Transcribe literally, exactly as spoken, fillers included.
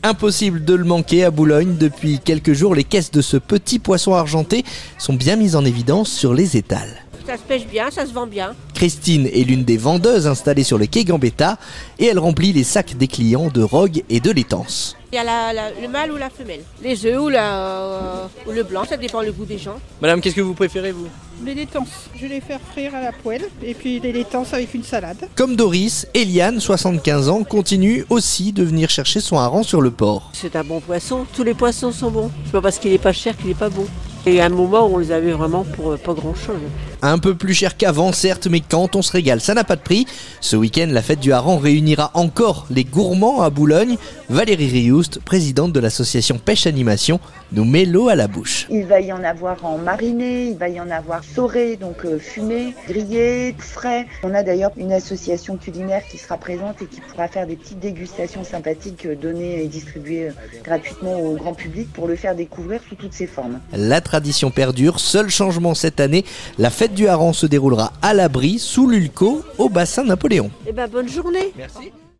Impossible de le manquer à Boulogne. Depuis quelques jours, les caisses de ce petit poisson argenté sont bien mises en évidence sur les étals. Ça se pêche bien, ça se vend bien. Christine est l'une des vendeuses installées sur le quai Gambetta et elle remplit les sacs des clients de Rogue et de Létance. Il y a la, la, le mâle ou la femelle. Les œufs ou, la, euh, ou le blanc, ça dépend le goût des gens. Madame, qu'est-ce que vous préférez vous ? Les laitances, je vais les faire frire à la poêle et puis les laitances avec une salade. Comme Doris, Eliane, soixante-quinze ans, continue aussi de venir chercher son hareng sur le port. C'est un bon poisson, tous les poissons sont bons. C'est pas parce qu'il est pas cher qu'il est pas bon. Et à un moment où on les avait vraiment pour pas grand-chose. Un peu plus cher qu'avant, certes, mais quand on se régale, ça n'a pas de prix. Ce week-end, la fête du hareng réunira encore les gourmands à Boulogne. Valérie Rioust, présidente de l'association Pêche Animation, nous met l'eau à la bouche. Il va y en avoir en mariné, il va y en avoir sauré, donc euh, fumé, grillé, frais. On a d'ailleurs une association culinaire qui sera présente et qui pourra faire des petites dégustations sympathiques euh, données et distribuées euh, gratuitement au grand public pour le faire découvrir sous toutes ses formes. La tradition perdure, seul changement cette année, la fête du hareng se déroulera à l'abri, sous l'Ulco, au bassin Napoléon. Eh ben bonne journée. Merci.